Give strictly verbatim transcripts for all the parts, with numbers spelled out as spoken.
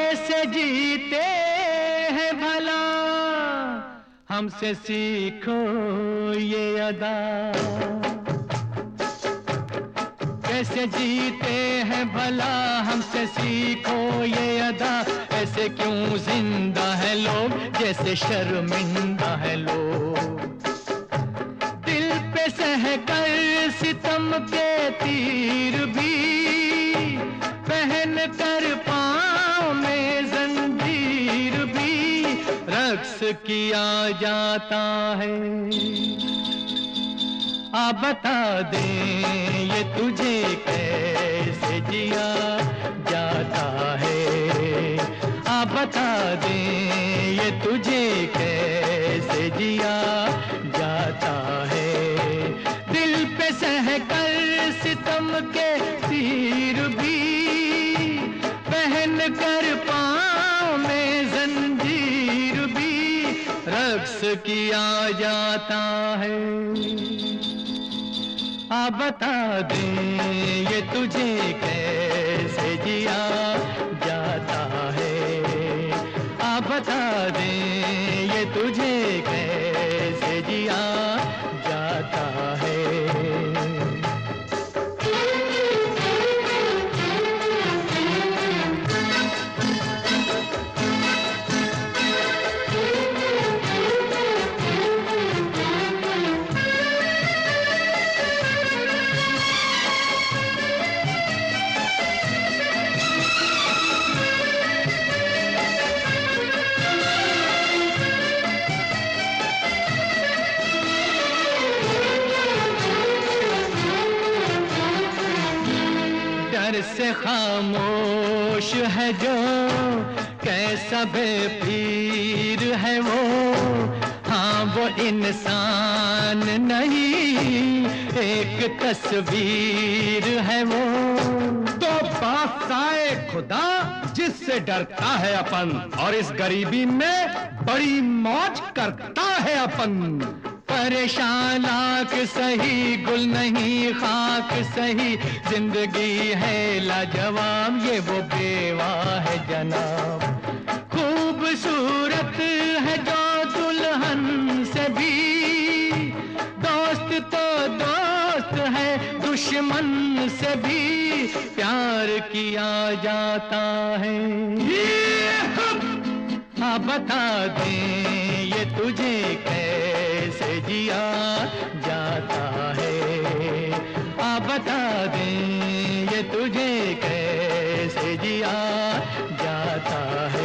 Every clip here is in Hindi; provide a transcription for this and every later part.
कैसे जीते हैं भला, हमसे सीखो ये अदा। कैसे जीते हैं भला, हमसे सीखो ये अदा। ऐसे क्यों जिंदा है लोग, जैसे शर्मिंदा है लोग। दिल पे सहकर सितम के तीर भी, पहन कर पाँव में जंजीर भी, रक्स किया जाता है। आ बता दे ये तुझे कैसे जिया जाता है। आ बता दे ये तुझे कैसे जिया जाता है। दिल पे सहकर सितम के तीर भी, पहन कर पाँव में जंजीर भी, रक्स किया जाता है। आ बता दे ये तुझे कैसे जिया जाता है। आ बता दे ये तुझे कैसे जिया जाता है। डर से खामोश है जो, कैसा बेपीर है वो। हाँ वो इंसान नहीं, एक तस्वीर है वो। तो बादशाह खुदा जिससे डरता है अपन, और इस गरीबी में बड़ी मौज करता है अपन। परेशान लाख सही, गुल नहीं खाक सही, जिंदगी है लाजवाब, ये वो बेवा है जनाब। खूबसूरत है जो दुल्हन से भी, दोस्त तो दोस्त है दुश्मन से भी, प्यार किया जाता है। हाँ बता दे ये तुझे कैसे जिया जाता है। आ बता दे ये तुझे कैसे जिया जाता है।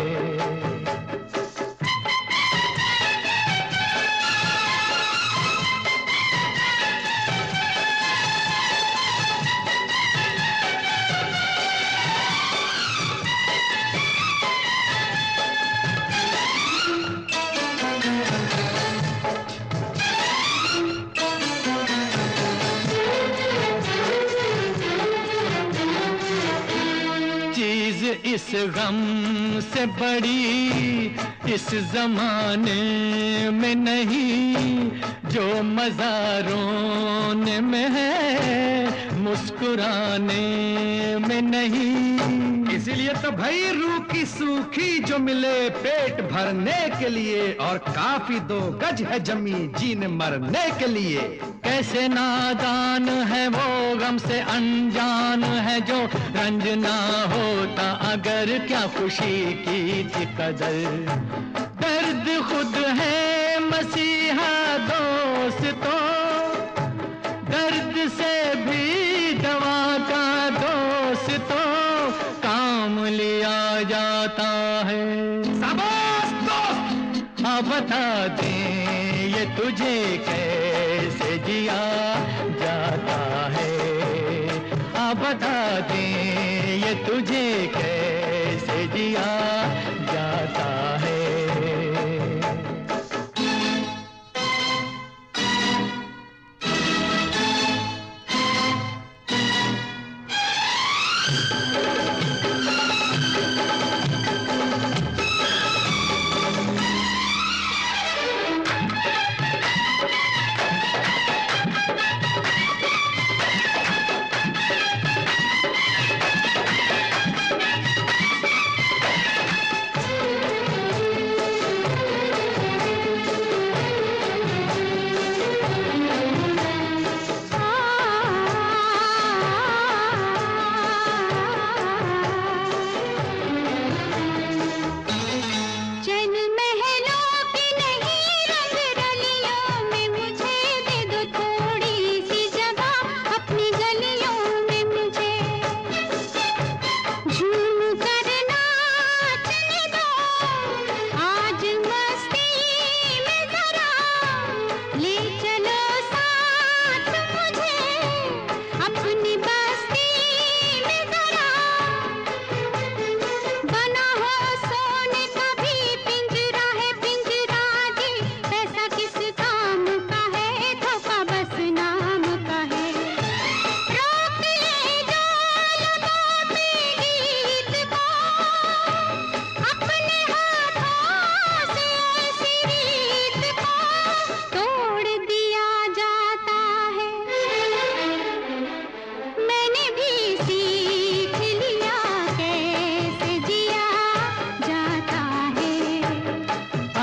इस गम से बड़ी इस जमाने में नहीं, जो मज़ा रोने में है मुस्कुराने में नहीं। इसीलिए तो भाई रूखी सूखी जो मिले पेट भरने के लिए, और काफी दो गज है जमी जीने मरने के लिए। कैसे नादान है वो, गम से अनजान है जो, रंज ना होता अगर क्या खुशी की थी कदर। दर्द खुद है मसीहा दोस्तों, दर्द से भी दवा का दोस्तों काम लिया जाता है। शाबाश दोस्त। हाँ बता दे ये तुझे कैसे जिया जाता है। हाँ बता दे ये तुझे कैसे जिया जाता है।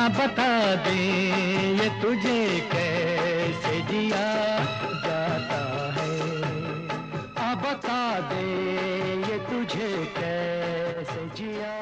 बता दे ये तुझे कैसे जिया जाता है, आ बता दे ये तुझे कैसे जिया